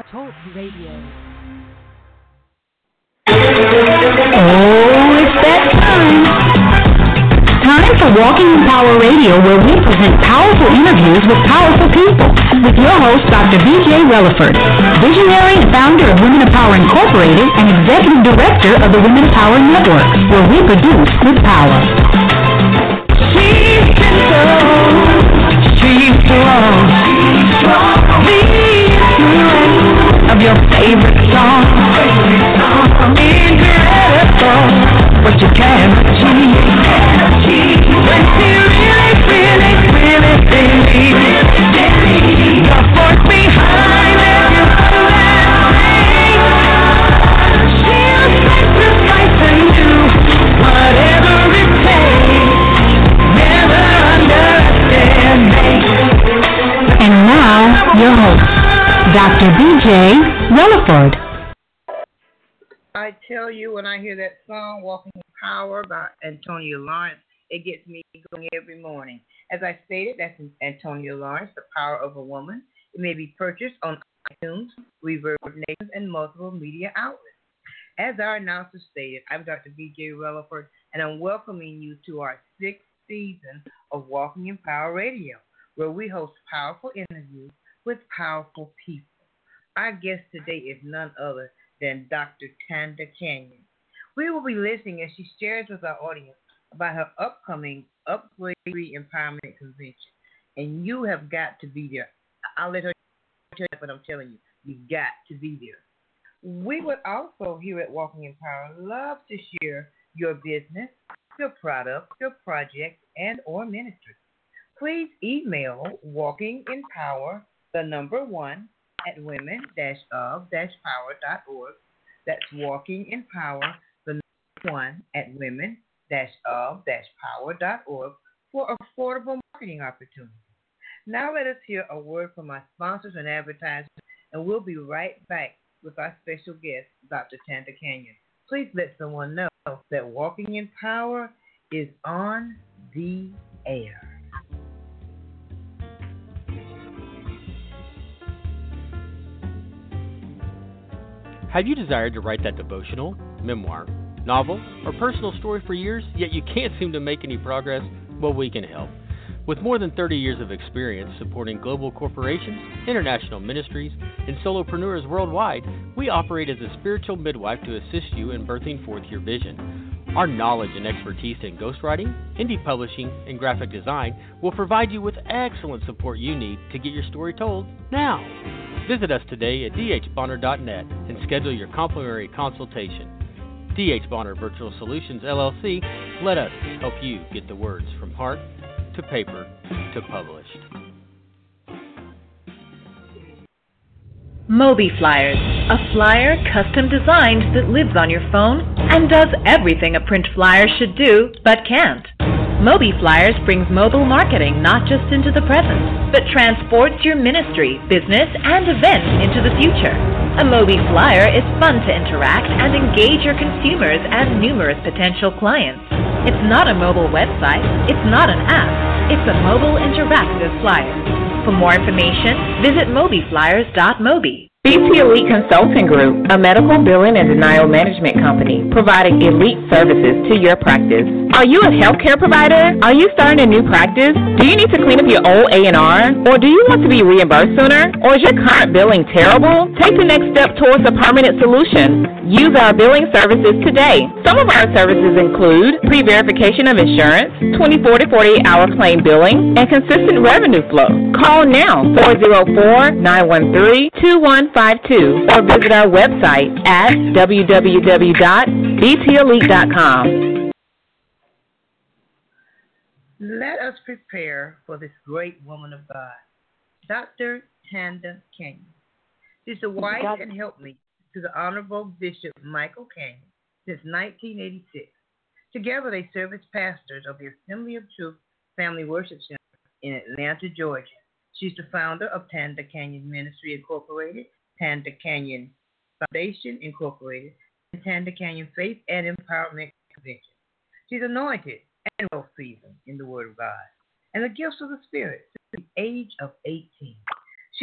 Talk Radio. Oh, it's that time. Time for Walking in Power Radio, where we present powerful interviews with powerful people. With your host, Dr. B.J. Relaford, visionary and founder of Women of Power Incorporated and executive director of the Women of Power Network, where we produce with power. She's gentle, she's strong, the influence of your favorite song. Incredible what you can achieve when she really believes the force behind every thing. She'll sacrifice and do whatever it takes. Never underestimate. And now, your host, Dr. B.J. Relaford. I tell you, when I hear that song, Walking in Power by Antonia Lawrence, it gets me going every morning. As I stated, that's Antonia Lawrence, The Power of a Woman. It may be purchased on iTunes, Reverb Nations, and multiple media outlets. As our announcer stated, I'm Dr. B.J. Relaford, and I'm welcoming you to our 6th season of Walking in Power Radio, where we host powerful interviews with powerful people. Our guest today is none other than Dr. Tanda Kenyon. We will be listening as she shares with our audience about her upcoming Upgrade Empowerment Convention. And you have got to be there. I'll let her tell you what I'm telling you. You've got to be there. We would also, here at Walking in Power, love to share your business, your product, your project, and or ministry. Please email walkinginpower, the number 1, at women-of-power.org. That's Walking in Power, the number 1, at women-of-power.org for affordable marketing opportunities. Now let us hear a word from our sponsors and advertisers, and we'll be right back with our special guest, Dr. Tanda Kenyon. Please let someone know that Walking in Power is on the air. Have you desired to write that devotional, memoir, novel, or personal story for years, yet you can't seem to make any progress? Well, we can help. With more than 30 years of experience supporting global corporations, international ministries, and solopreneurs worldwide, we operate as a spiritual midwife to assist you in birthing forth your vision. Our knowledge and expertise in ghostwriting, indie publishing, and graphic design will provide you with excellent support you need to get your story told now. Visit us today at dhbonner.net and schedule your complimentary consultation. D.H. Bonner Virtual Solutions, LLC, let us help you get the words from heart to paper to published. Moby Flyers, a flyer custom designed that lives on your phone and does everything a print flyer should do, but can't. Moby Flyers brings mobile marketing not just into the present, but transports your ministry, business, and events into the future. A Moby Flyer is fun to interact and engage your consumers and numerous potential clients. It's not a mobile website, it's not an app, it's a mobile interactive flyer. For more information, visit mobyflyers.moby. BT Elite Consulting Group, a medical billing and denial management company providing elite services to your practice. Are you a healthcare provider? Are you starting a new practice? Do you need to clean up your old A&R? Or do you want to be reimbursed sooner? Or is your current billing terrible? Take the next step towards a permanent solution. Use our billing services today. Some of our services include pre-verification of insurance, 24 to 48-hour claim billing, and consistent revenue flow. Call now, 404-913-2152, or visit our website at www.btelite.com. Let us prepare for this great woman of God, Dr. Tanda Kenyon. She's the wife and helpmate to the Honorable Bishop Michael Kenyon since 1986. Together, they serve as pastors of the Assembly of Truth Family Worship Center in Atlanta, Georgia. She's the founder of Tanda Kenyon Ministry Incorporated, Tanda Kenyon Foundation Incorporated, and Tanda Kenyon Faith and Empowerment Convention. She's anointed and well seasoned in the Word of God and the gifts of the Spirit since the age of 18. She's a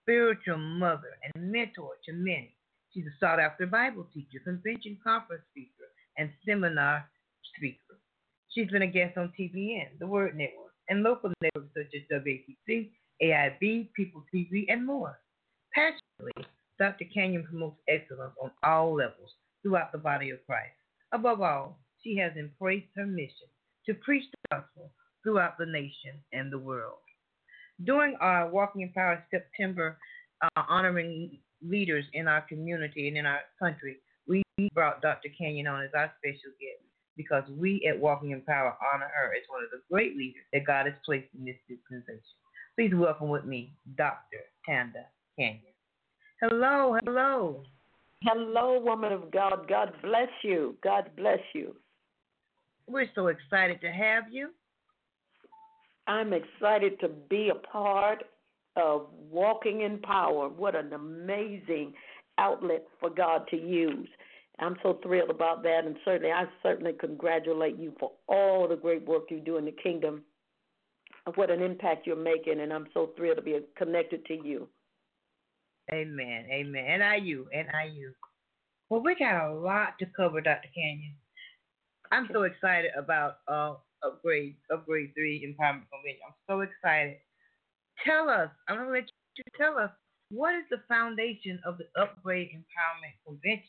spiritual mother and mentor to many. She's a sought-after Bible teacher, convention conference speaker, and seminar speaker. She's been a guest on TBN, the Word Network, and local networks such as WATC, AIB, People TV, and more. Passionately, Dr. Kenyon promotes excellence on all levels throughout the body of Christ. Above all, she has embraced her mission to preach the gospel throughout the nation and the world. During our Walking in Power September honoring leaders in our community and in our country, we brought Dr. Kenyon on as our special guest because we at Walking in Power honor her as one of the great leaders that God has placed in this dispensation. Please welcome with me Dr. Tanda Kenyon. Hello, hello. Hello, woman of God. God bless you. God bless you. We're so excited to have you. I'm excited to be a part of Walking in Power. What an amazing outlet for God to use. I'm so thrilled about that, and I certainly congratulate you for all the great work you do in the kingdom, of what an impact you're making, and I'm so thrilled to be connected to you. Amen, amen. And I you. Well, we got a lot to cover, Dr. Kenyon. I'm so excited about Upgrade 3 Empowerment Convention. I'm so excited. Tell us, I'm going to let you tell us, what is the foundation of the Upgrade Empowerment Convention?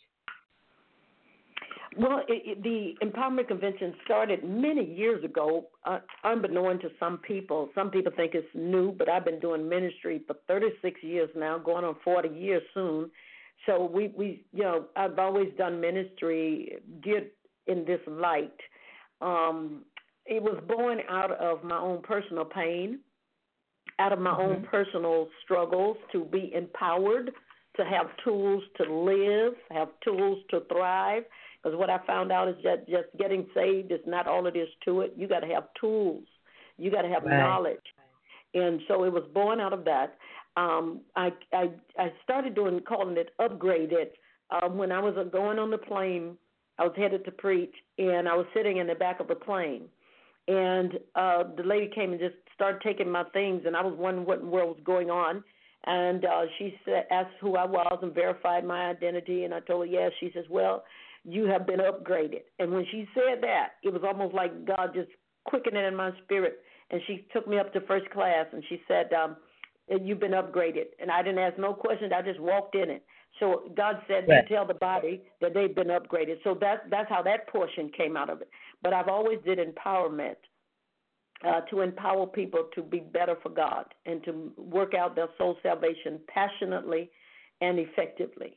Well, the Empowerment Convention started many years ago, unbeknown to some people. Some people think it's new, but I've been doing ministry for 36 years now, going on 40 years soon. So we I've always done ministry geared in this light. It was born out of my own personal pain, out of my own personal struggles, to be empowered, to have tools to live, have tools to thrive. Because what I found out is that just getting saved is not all it is to it. You got to have tools. You got to have knowledge. And so it was born out of that. I started calling it Upgraded when I was going on the plane. I was headed to preach, and I was sitting in the back of the plane. And the lady came and just started taking my things, and I was wondering what in the world was going on. And she asked who I was and verified my identity, and I told her yes. She says, well, you have been upgraded. And when she said that, it was almost like God just quickened it in my spirit. And she took me up to first class, and she said, you've been upgraded. And I didn't ask no questions. I just walked in it. So God said to tell the body that they've been upgraded. So that's how that portion came out of it. But I've always did empowerment, to empower people to be better for God and to work out their soul salvation passionately and effectively.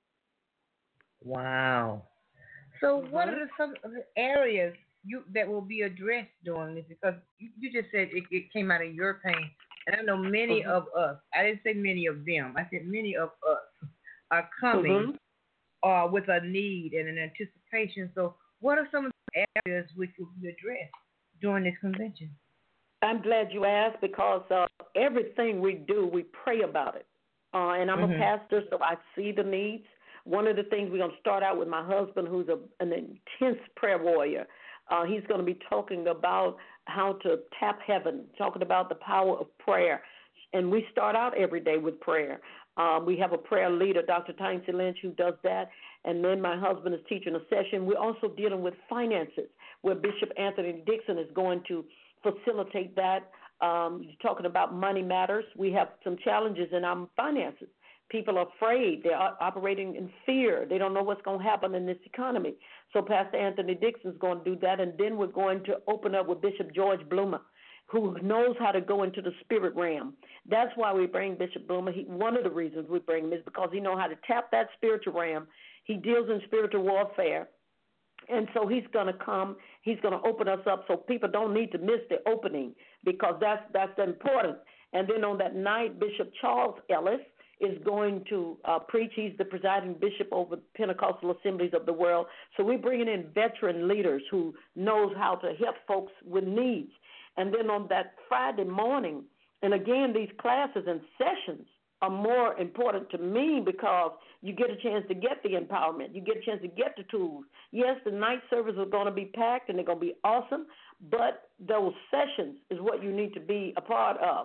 Wow. So what are some of the areas that will be addressed during this? Because you just said it came out of your pain. And I know many of us, I didn't say many of them, I said many of us are coming with a need and an anticipation. So what are some of the areas which will be addressed during this convention? I'm glad you asked, because everything we do, we pray about it. And I'm a pastor, so I see the needs. One of the things we're going to start out with my husband, who's an intense prayer warrior. He's going to be talking about how to tap heaven, talking about the power of prayer. And we start out every day with prayer. We have a prayer leader, Dr. Tynesy Lynch, who does that. And then my husband is teaching a session. We're also dealing with finances, where Bishop Anthony Dixon is going to facilitate that. Talking about money matters. We have some challenges in our finances. People are afraid. They're operating in fear. They don't know what's going to happen in this economy. So Pastor Anthony Dixon is going to do that, and then we're going to open up with Bishop George Bloomer, who knows how to go into the spirit realm. That's why we bring Bishop Bloomer. One of the reasons we bring him is because he knows how to tap that spiritual realm. He deals in spiritual warfare. And so he's going to come. He's going to open us up so people don't need to miss the opening, because that's important. And then on that night, Bishop Charles Ellis is going to preach. He's the presiding bishop over Pentecostal Assemblies of the world. So we're bringing in veteran leaders who knows how to help folks with needs. And then on that Friday morning, and again, these classes and sessions are more important to me because you get a chance to get the empowerment. You get a chance to get the tools. Yes, the night service are going to be packed and they're going to be awesome, but those sessions is what you need to be a part of.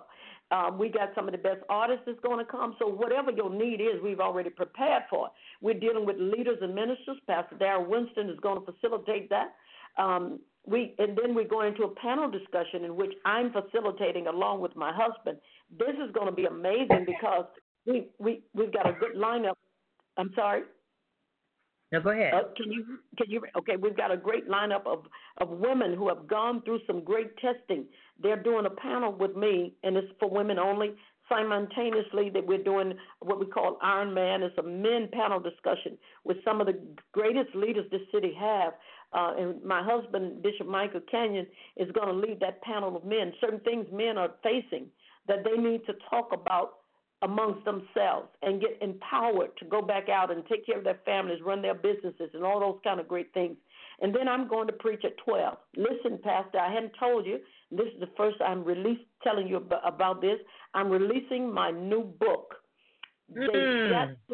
We got some of the best artists that's going to come. So whatever your need is, we've already prepared for it. We're dealing with leaders and ministers. Pastor Darrell Winston is going to facilitate that. And then we're going into a panel discussion in which I'm facilitating along with my husband. This is going to be amazing because we've got a good lineup. I'm sorry. No, go ahead. Can you? Okay, we've got a great lineup of women who have gone through some great testing. They're doing a panel with me, and it's for women only. Simultaneously, that we're doing what we call Iron Man. It's a men panel discussion with some of the greatest leaders this city have. And my husband, Bishop Michael Canyon, is going to lead that panel of men. Certain things men are facing that they need to talk about amongst themselves and get empowered to go back out and take care of their families, run their businesses, and all those kind of great things. And then I'm going to preach at 12. Listen, Pastor, I hadn't told you. This is the first I'm telling you about this. I'm releasing my new book. You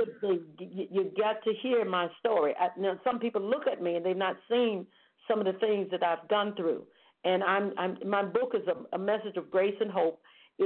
got to hear my story. Now, some people look at me and they've not seen some of the things that I've gone through. And my book is a message of grace and hope.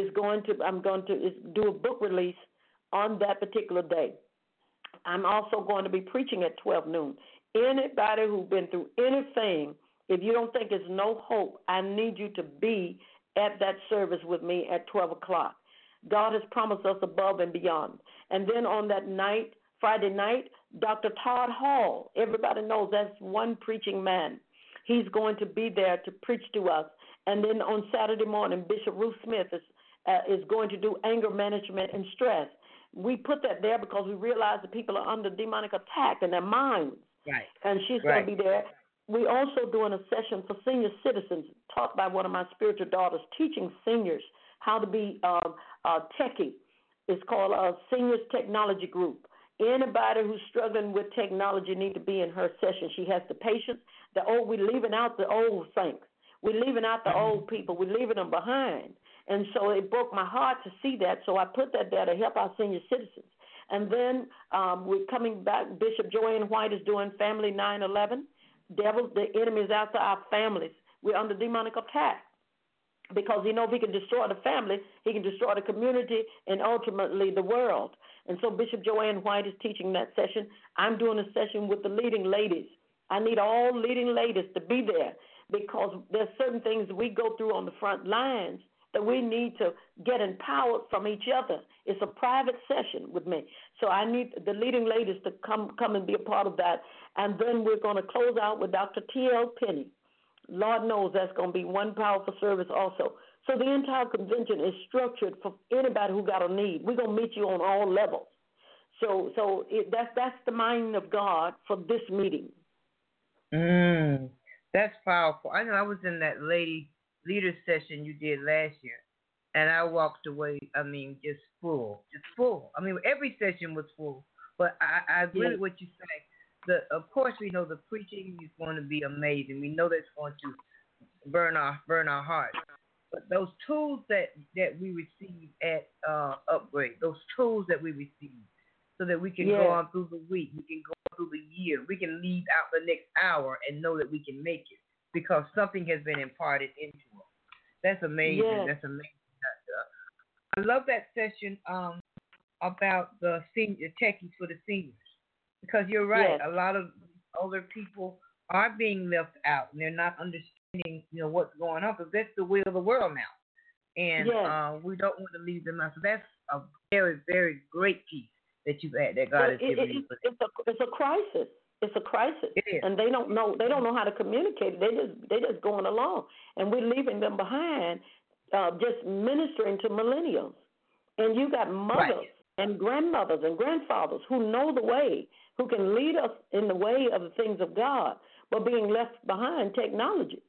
I'm going to do a book release on that particular day. I'm also going to be preaching at 12 noon. Anybody who's been through anything, if you don't think there's no hope, I need you to be at that service with me at 12 o'clock. God has promised us above and beyond. And then on that night, Friday night, Dr. Todd Hall, everybody knows that's one preaching man. He's going to be there to preach to us. And then on Saturday morning, Bishop Ruth Smith is going to do anger management and stress. We put that there because we realize that people are under demonic attack in their minds. Right. And she's going to be there. We're also doing a session for senior citizens taught by one of my spiritual daughters, teaching seniors how to be techie. It's called a Seniors Technology Group. Anybody who's struggling with technology need to be in her session. She has the patience. We're leaving out the old saints. We're leaving out the old people. We're leaving them behind. And so it broke my heart to see that, so I put that there to help our senior citizens. And then we're coming back. Bishop Joanne White is doing Family 9/11. Devil, the enemy is after our families. We're under demonic attack because if he can destroy the family, he can destroy the community and ultimately the world. And so Bishop Joanne White is teaching that session. I'm doing a session with the leading ladies. I need all leading ladies to be there because there's certain things we go through on the front lines that we need to get empowered from each other. It's a private session with me. So I need the leading ladies to come and be a part of that. And then we're going to close out with Dr. T.L. Penny. Lord knows that's going to be one powerful service also. So the entire convention is structured for anybody who got a need. We're going to meet you on all levels. So that's the mind of God for this meeting. That's powerful. I know I was in that leader session you did last year, and I walked away, just full. Every session was full, but I really what you say. Of course, we know the preaching is going to be amazing. We know that's going to burn our hearts. But those tools that we receive at Upgrade, those tools that we receive, so that we can go on through the week, we can go through the year, we can leave out the next hour and know that we can make it because something has been imparted into us. That's amazing. Yeah. That's amazing. I love that session about the techies for the seniors because you're right. A lot of older people are being left out and they're not understanding, what's going on because that's the will of the world now, and we don't want to leave them out. So that's a very, very great piece that you've had that God has given you. It's a crisis. It's a crisis, it is. And they don't know how to communicate. They just going along, and we're leaving them behind, just ministering to millennials. And you got mothers and grandmothers and grandfathers who know the way, who can lead us in the way of the things of God, but being left behind technology-wise,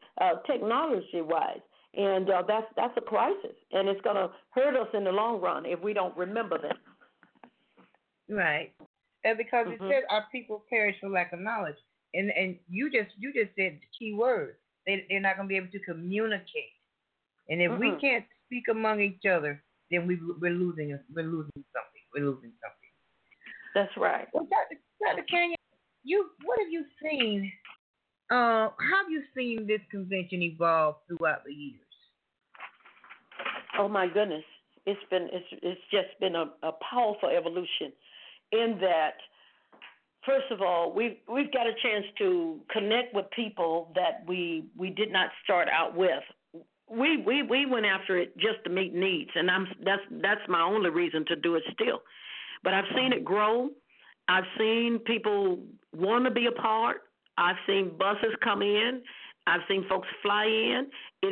and that's a crisis, and it's going to hurt us in the long run if we don't remember them. Right. And because it says our people perish for lack of knowledge. And you just said the key word. They're not going to be able to communicate. And if we can't speak among each other, then we're losing something. That's right. Well, Dr. Canyon, what have you seen? How have you seen this convention evolve throughout the years? Oh my goodness. it's just been a powerful evolution in that. First of all, we've got a chance to connect with people that we did not start out with. We went after it just to meet needs, and that's my only reason to do it still. But I've seen it grow. I've seen people want to be a part. I've seen buses come in. I've seen folks fly in.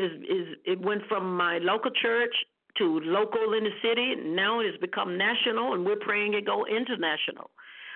It went from my local church to local in the city. Now it has become national, and we're praying it go international.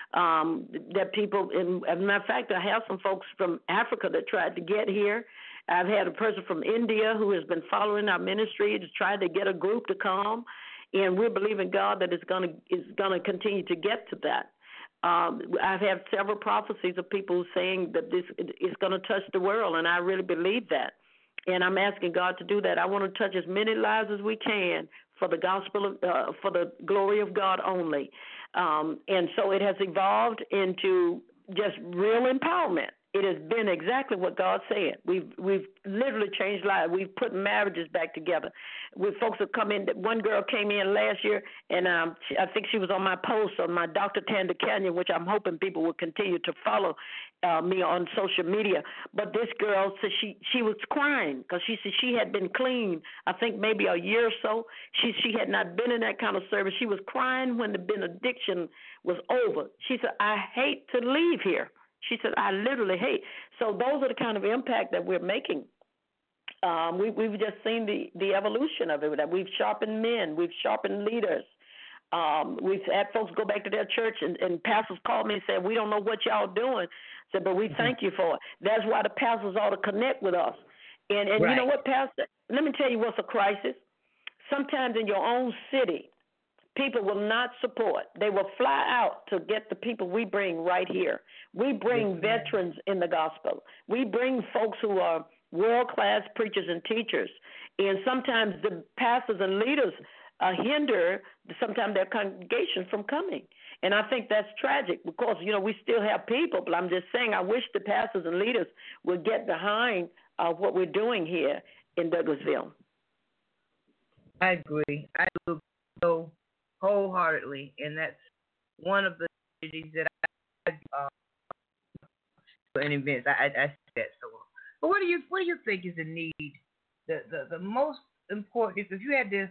That people, as a matter of fact, I have some folks from Africa that tried to get here. I've had a person from India who has been following our ministry to try to get a group to come, and we're believing God that it's going to continue to get to that. I've had several prophecies of people saying that this is going to touch the world, and I really believe that. And I'm asking God to do that. I want to touch as many lives as we can for the gospel, for the glory of God only. And so it has evolved into just real empowerment. It has been exactly what God said. We've literally changed lives. We've put marriages back together. With folks that come in, one girl came in last year, and I think she was on my post on my Dr. Tanda Canyon, which I'm hoping people will continue to follow me on social media. But this girl said she was crying because she said she had been clean, I think maybe a year or so. She had not been in that kind of service. She was crying when the benediction was over. She said, I hate to leave here. She said, I literally hate. So those are the kind of impact that we're making. We've just seen the evolution of it, that we've sharpened men, we've sharpened leaders. We've had folks go back to their church, and pastors called me and said, we don't know what y'all doing. I said, but we thank you for it. That's why the pastors ought to connect with us. And right. You know what, Pastor? Let me tell you what's a crisis. Sometimes in your own city, people will not support. They will fly out to get the people we bring right here. We bring veterans in the gospel. We bring folks who are world-class preachers and teachers. And sometimes the pastors and leaders hinder sometimes their congregation from coming. And I think that's tragic because, we still have people. But I'm just saying I wish the pastors and leaders would get behind what we're doing here in Douglasville. I agree. I agree so wholeheartedly, and that's one of the duties that I in events. I see that so well. But what do you think is the need? The most important, if you had to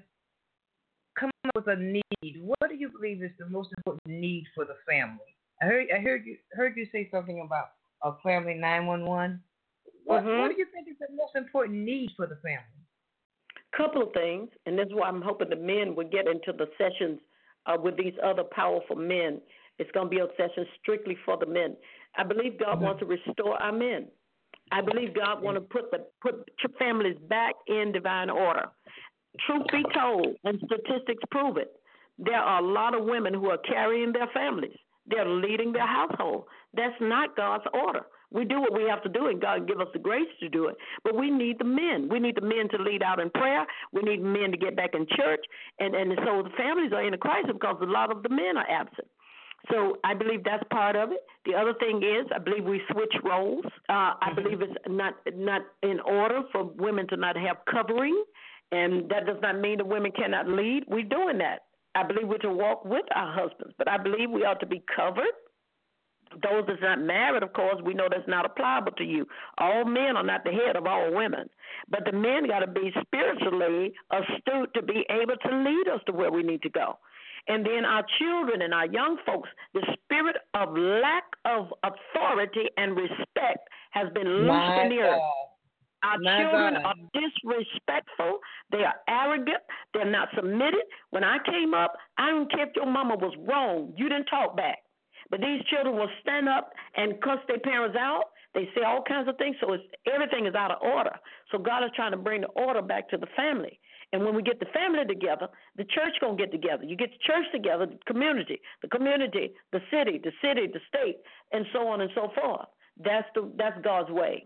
come up with a need, what do you believe is the most important need for the family? I heard you say something about a family 911. What do you think is the most important need for the family? Couple of things, and this is why I'm hoping the men will get into the sessions with these other powerful men. It's going to be a session strictly for the men. I believe God wants to restore our men. I believe God wants to put families back in divine order. Truth be told, and statistics prove it, there are a lot of women who are carrying their families. They're leading their household. That's not God's order. We do what we have to do, and God give us the grace to do it. But we need the men. We need the men to lead out in prayer. We need men to get back in church. And so the families are in a crisis because a lot of the men are absent. So I believe that's part of it. The other thing is I believe we switch roles. I believe it's not in order for women to not have covering, and that does not mean that women cannot lead. We're doing that. I believe we're to walk with our husbands, but I believe we ought to be covered. Those that's not married, of course, we know that's not applicable to you. All men are not the head of all women. But the men got to be spiritually astute to be able to lead us to where we need to go. And then our children and our young folks, the spirit of lack of authority and respect has been loosed in the earth. Our children are disrespectful. They are arrogant. They're not submitted. When I came up, I don't care if your mama was wrong. You didn't talk back. But these children will stand up and cuss their parents out. They say all kinds of things. So everything is out of order. So God is trying to bring the order back to the family. And when we get the family together, the church going to get together. You get the church together, the community, the city, the state, and so on and so forth. That's God's way.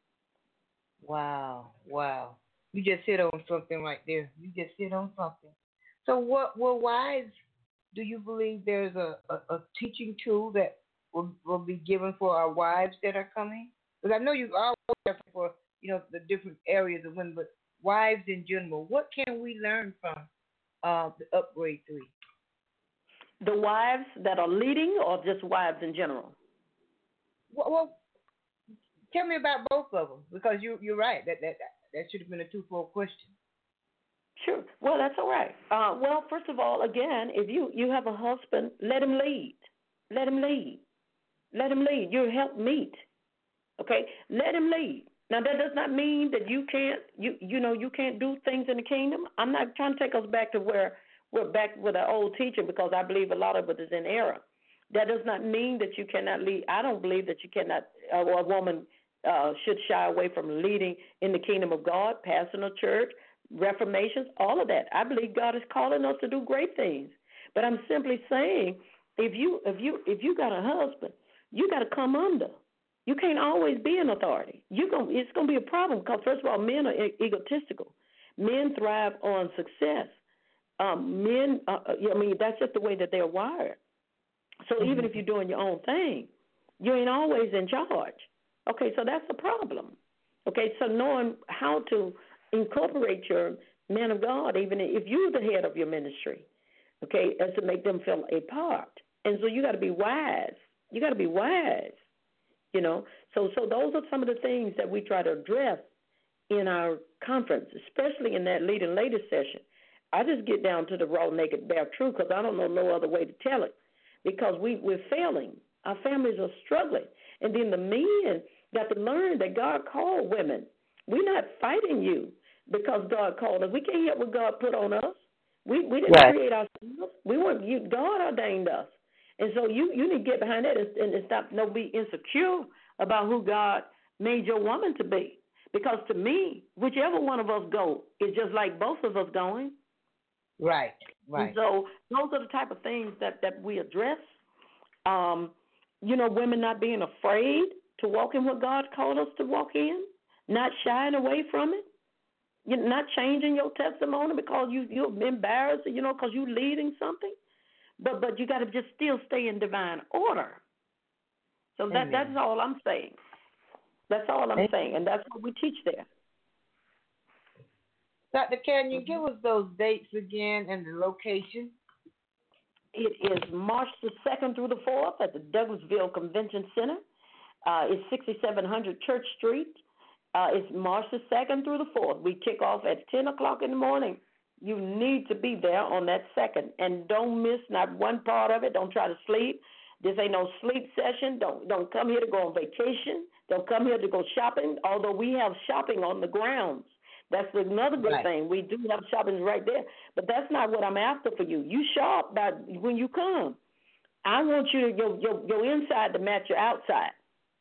Wow. You just hit on something right there. So what wives, do you believe there's a teaching tool that will be given for our wives that are coming? Because I know you are working for the different areas of women, but wives in general, what can we learn from the upgrade 3? The wives that are leading, or just wives in general? Well, tell me about both of them, because you're right. That should have been a twofold question. Sure. Well, that's all right. Well, first of all, again, if you have a husband, let him lead. Let him lead. Let him lead. You're helpmeet. Okay? Let him lead. Now, that does not mean that you can't you can't do things in the kingdom. I'm not trying to take us back to where we're back with our old teaching, because I believe a lot of it is in error. That does not mean that you cannot lead. I don't believe that you cannot, or a woman should shy away from leading in the kingdom of God, pastoring a church, reformations, all of that. I believe God is calling us to do great things. But I'm simply saying, if you got a husband, you got to come under. You can't always be an authority. It's going to be a problem, because, first of all, men are egotistical. Men thrive on success. That's just the way that they're wired. So even if you're doing your own thing, you ain't always in charge. Okay, so that's the problem. Okay, so knowing how to incorporate your man of God, even if you're the head of your ministry, okay, as to make them feel a part. And so you got to be wise. You got to be wise, you know. So those are some of the things that we try to address in our conference, especially in that lead and later session. I just get down to the raw, naked, bare truth, because I don't know no other way to tell it, because we're failing. Our families are struggling. And then the men got to learn that God called women. We're not fighting you because God called us. We can't help what God put on us. We didn't create ourselves. God ordained us. And so you need to get behind that and stop be insecure about who God made your woman to be. Because to me, whichever one of us go is just like both of us going. Right. And so those are the type of things that we address. Women not being afraid to walk in what God called us to walk in, not shying away from it, not changing your testimony because you're embarrassed, because you're leading something. But you got to just still stay in divine order. So that's all I'm saying. That's all I'm saying, and that's what we teach there. Dr. Kenyon, give us those dates again and the location. It is March the 2nd through the 4th at the Douglasville Convention Center. It's 6700 Church Street. It's March the 2nd through the 4th. We kick off at 10 o'clock in the morning. You need to be there on that 2nd. And don't miss not one part of it. Don't try to sleep. This ain't no sleep session. Don't come here to go on vacation. Don't come here to go shopping, although we have shopping on the grounds. That's another good thing. We do have shopping right there. But that's not what I'm after for you. You shop when you come. I want you your inside to match your outside.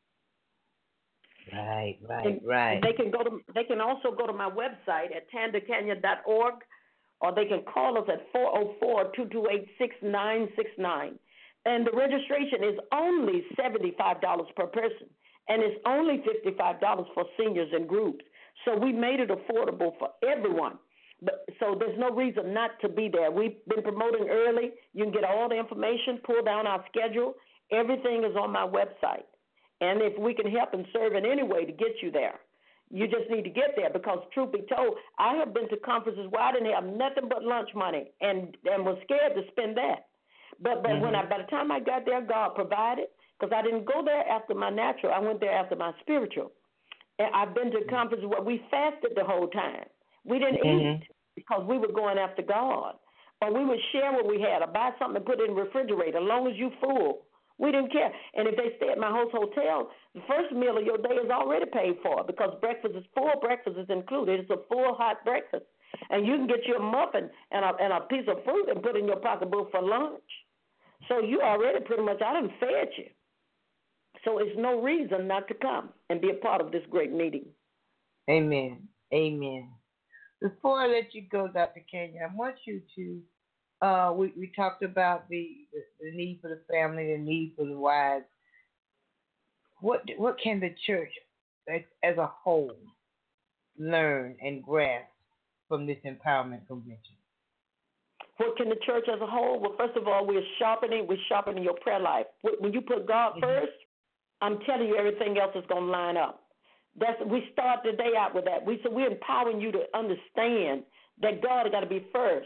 Right. They can also go to my website at tandakenya.org, or they can call us at 404-228-6969. And the registration is only $75 per person, and it's only $55 for seniors and groups. So we made it affordable for everyone. So there's no reason not to be there. We've been promoting early. You can get all the information, pull down our schedule. Everything is on my website. And if we can help and serve in any way to get you there, you just need to get there, because truth be told, I have been to conferences where I didn't have nothing but lunch money and was scared to spend that. But by the time I got there, God provided, because I didn't go there after my natural. I went there after my spiritual. And I've been to conferences where we fasted the whole time. We didn't eat because we were going after God. Or we would share what we had or buy something to put in the refrigerator as long as you full. We didn't care. And if they stay at my host hotel, the first meal of your day is already paid for, because full breakfast is included. It's a full hot breakfast. And you can get you a muffin and a piece of fruit and put in your pocketbook for lunch. So you already pretty much, I done fed you. So it's no reason not to come and be a part of this great meeting. Amen. Before I let you go, Dr. Kenyon, I want you to, we talked about the need for the family, the need for the wives. What can the church as a whole learn and grasp from this empowerment convention? What can the church as a whole? Well, first of all, we're sharpening your prayer life. When you put God first, I'm telling you, everything else is going to line up. We start the day out with that. We're empowering you to understand that God has got to be first.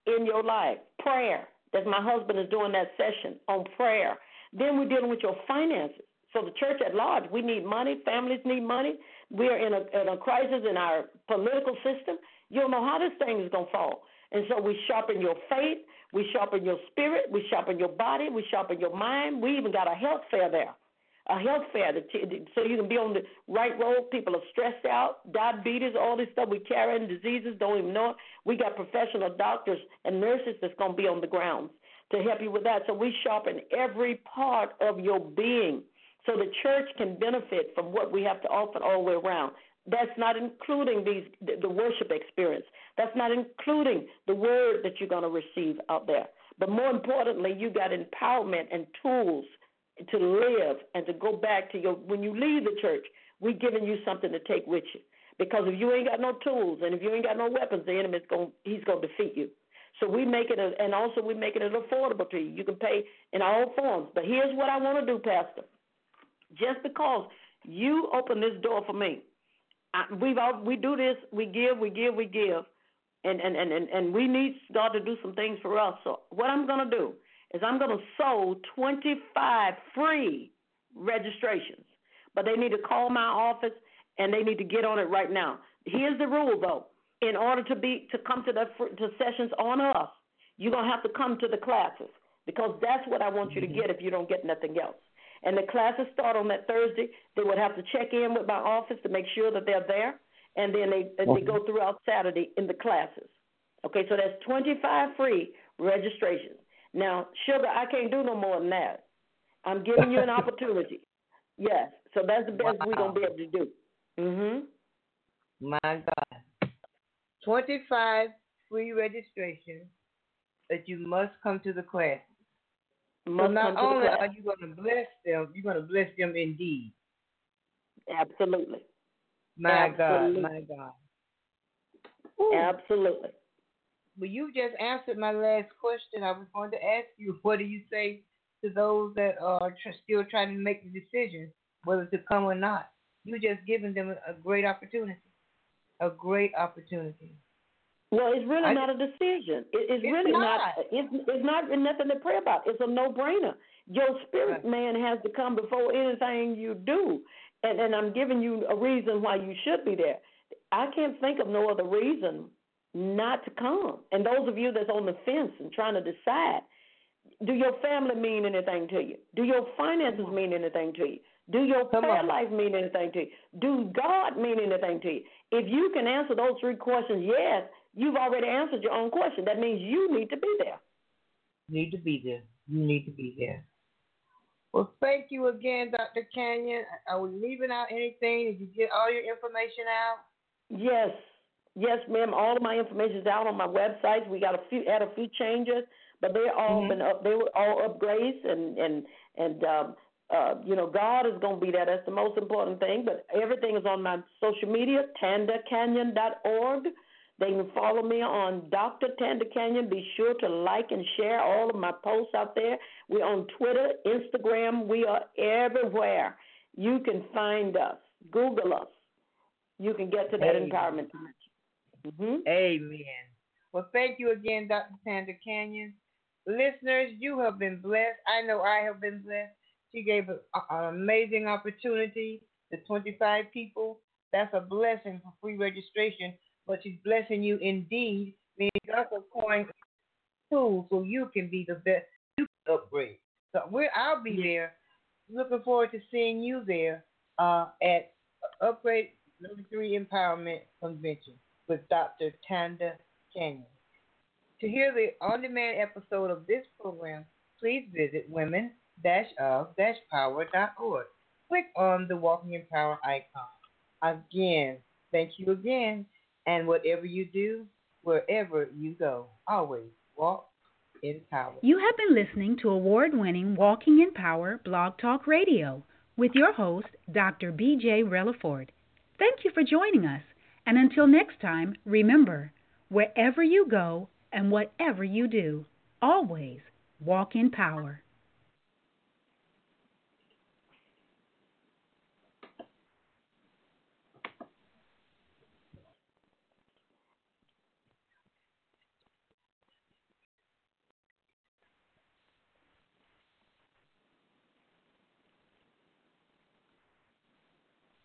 in your life. Prayer. That my husband is doing that session on prayer. Then we're dealing with your finances. So the church at large, we need money. Families need money. We are in a crisis in our political system. You don't know how this thing is going to fall. And so we sharpen your faith. We sharpen your spirit. We sharpen your body. We sharpen your mind. We even got a health fair there. A health fair so you can be on the right road. People are stressed out, diabetes, all this stuff we carry, diseases, don't even know it. We got professional doctors and nurses that's going to be on the grounds to help you with that. So we sharpen every part of your being so the church can benefit from what we have to offer all the way around. That's not including the worship experience. That's not including the word that you're going to receive out there. But more importantly, you got empowerment and tools to live and to go back to when you leave the church, we're giving you something to take with you. Because if you ain't got no tools and if you ain't got no weapons, the enemy's he's going to defeat you. So we make it, and also we're making it affordable to you. You can pay in all forms. But here's what I want to do, Pastor. Just because you open this door for me, we do this, we give, and we need God to do some things for us. So what I'm going to do is I'm going to sow 25 free registrations. But they need to call my office, and they need to get on it right now. Here's the rule, though. In order to come to the sessions on us, you're going to have to come to the classes because that's what I want you to get if you don't get nothing else. And the classes start on that Thursday. They would have to check in with my office to make sure that they're there, and then they go throughout Saturday in the classes. Okay, so that's 25 free registrations. Now, Sugar, I can't do no more than that. I'm giving you an opportunity. Yes, so that's the best we're going to be able to do. Mm-hmm. My God. 25 free registrations that you must come to the class. So not only are you going to bless them, you're going to bless them indeed. Absolutely. My God. Ooh. Absolutely. Well, you just answered my last question. I was going to ask you, what do you say to those that are still trying to make the decision whether to come or not? You're just giving them a great opportunity. A great opportunity. Well, it's really not a decision. It's really not. It's not nothing to pray about. It's a no-brainer. Your spirit man has to come before anything you do, and I'm giving you a reason why you should be there. I can't think of no other reason not to come. And those of you that's on the fence and trying to decide, do your family mean anything to you? Do your finances mean anything to you? Do your prayer life mean anything to you? Do God mean anything to you? If you can answer those three questions, yes, you've already answered your own question. That means you need to be there. You need to be there. Well, thank you again, Dr. Canyon. Are we leaving out anything? Did you get all your information out? Yes, ma'am. All of my information is out on my websites. We got a few changes, but they're all been up. They were all upgrades, and God is going to be there. That's the most important thing. But everything is on my social media, tandacanyon.org. They can follow me on Dr. Tanda Canyon. Be sure to like and share all of my posts out there. We're on Twitter, Instagram. We are everywhere. You can find us. Google us. You can get to that empowerment. Amen. Well, thank you again, Dr. Tanda Canyon. Listeners, you have been blessed. I know I have been blessed. She gave an amazing opportunity to 25 people. That's a blessing for free registration. But she's blessing you indeed, meaning God's pouring tools so you can be the best. You can upgrade. So I'll be there. Looking forward to seeing you there at Upgrade Level 3 Empowerment Convention with Dr. Tanda Canyon. To hear the on-demand episode of this program, please visit women-of-power.org. Click on the Walking in Power icon. Again, thank you again. And whatever you do, wherever you go, always walk in power. You have been listening to award-winning Walking in Power Blog Talk Radio with your host, Dr. B.J. Relaford. Thank you for joining us. And until next time, remember, wherever you go and whatever you do, always walk in power.